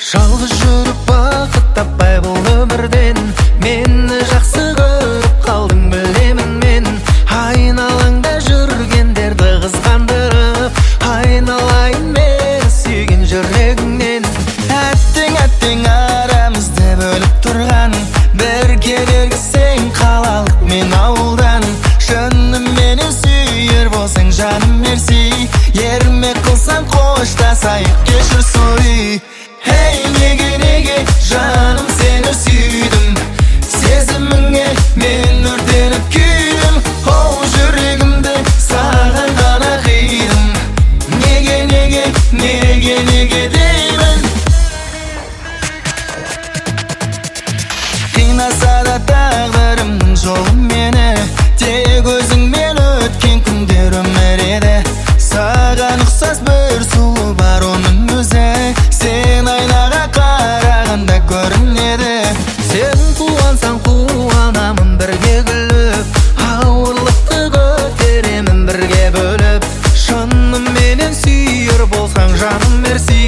Жалғыз жүріп бақыт таппай бұл өмірден, мені жақсы көріп қалдың білемін мен. Айналаңда жүргендерді қызғандырып, айналайын мен сүйген жүрегіңнен. Әттең арамызды бөліп тұрған, бірге бергісең қалалық мен ауылдан. Шынымен сүйер болсаң жаным мерси, ермек қылсаң қоштасайық кешір сой. Ей, неге жаным сені сүйдім, сезіміңе мен өртеніп күйдім. Оу, жүрегімді саған ғана қидым, неге деймін. Қинаса да тағдырымның жолын мені, тек өзіңмен өткен күндер өмір еді. Саған ұқсас бір сұлу бар оның өзі, сен айнаға қарағанда көрінеді. Сен қуансаң қуанамын бірге күліп, ауырлықты көтеремін бірге бөліп. Шынымен сүйер болсаң жаным мерси,